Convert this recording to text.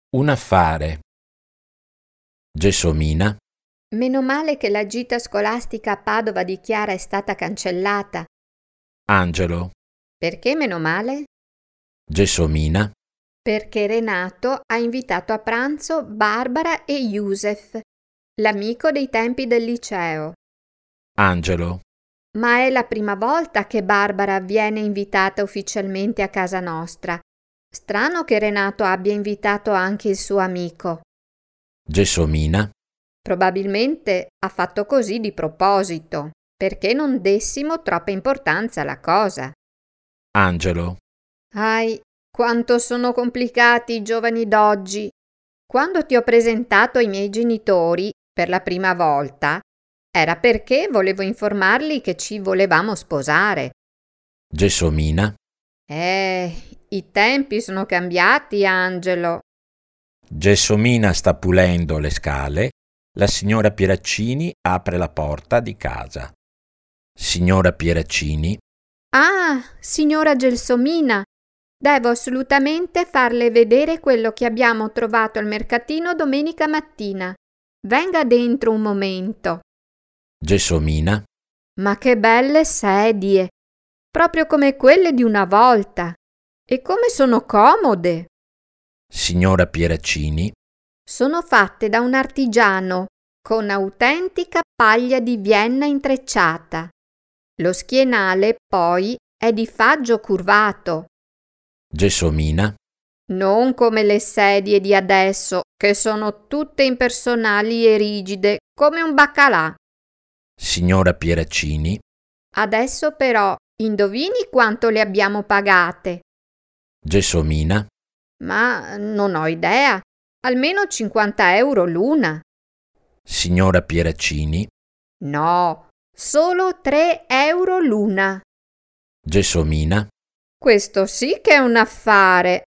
Un affare. Gelsomina. Meno male che la gita scolastica a Padova di Chiara è stata cancellata. Angelo. Perché meno male? Gelsomina. Perché Renato ha invitato a pranzo Barbara e Youssef, l'amico dei tempi del liceo. Angelo. Ma è la prima volta che Barbara viene invitata ufficialmente a casa nostra. Strano che Renato abbia invitato anche il suo amico. Gelsomina. Probabilmente ha fatto così di proposito, perché non dessimo troppa importanza alla cosa. Angelo. Ai, quanto sono complicati i giovani d'oggi. Quando ti ho presentato ai miei genitori per la prima volta, era perché volevo informarli che ci volevamo sposare. Gelsomina. I tempi sono cambiati, Angelo. Gelsomina sta pulendo le scale. La signora Pieraccini apre la porta di casa. Signora Pieraccini. Ah, signora Gelsomina, devo assolutamente farle vedere quello che abbiamo trovato al mercatino domenica mattina. Venga dentro un momento. Gelsomina. Ma che belle sedie! Proprio come quelle di una volta. E come sono comode! Signora Pieraccini. Sono fatte da un artigiano con autentica paglia di Vienna intrecciata. Lo schienale, poi, è di faggio curvato. Gelsomina. Non come le sedie di adesso, che sono tutte impersonali e rigide, come un baccalà. Signora Pieraccini. Adesso però, indovini quanto le abbiamo pagate? Gelsomina. Ma non ho idea. Almeno 50 euro l'una. Signora Pieraccini. No, solo 3 euro l'una. Gelsomina. Questo sì che è un affare.